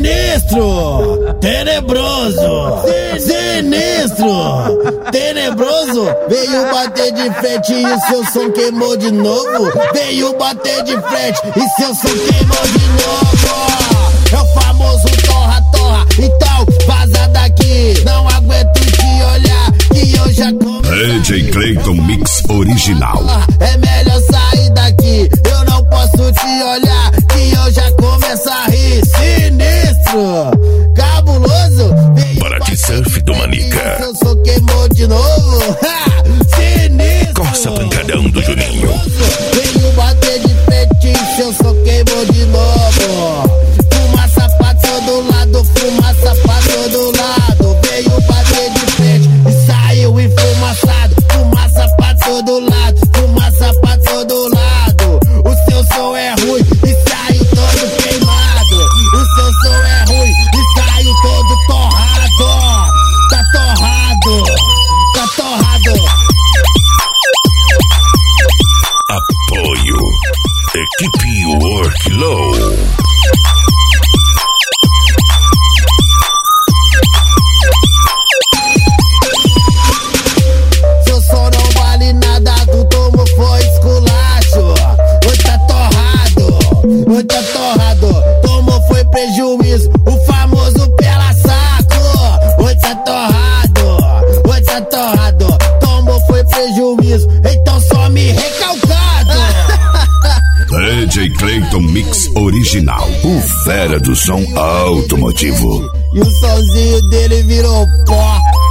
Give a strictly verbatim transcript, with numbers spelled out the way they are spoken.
Sinistro, tenebroso, sinistro, tenebroso. Veio bater de frente e o seu som queimou de novo. Veio bater de frente e seu som queimou de novo. É o famoso torra, torra, então vaza daqui. Não aguento te olhar que eu já comecei. D J Clayton Mix Original. É melhor sair daqui, eu não posso te olhar que eu já começo a rir. Sinistro, cabuloso. Para que surf do Manica. Seu som queimou de novo. Sinistro. Corsa pancadão do Juninho. Veio bater de frente e seu som queimou de novo. Fumaça pra todo lado, fumaça pra todo lado. Veio bater de frente e saiu enfumaçado. Fumaça pra todo lado, fumaça pra todo lado. O seu som é ruim e saiu todo queimado. O seu som é ruim e saiu todo torrado. Tá torrado, tá torrado. Apoio Equipe Worklow. Seu som não vale nada, tu tomou foi esculacho. Oi, tá torrado, oi, tá torrado. Tomou foi prejuízo, o famoso pela saco. Oi, tá torrado, oi, tá torrado. Tomou foi prejuízo, então só me recalcado. D J Clayton Mix Original, o fera do som automotivo. E o somzinho dele virou pó.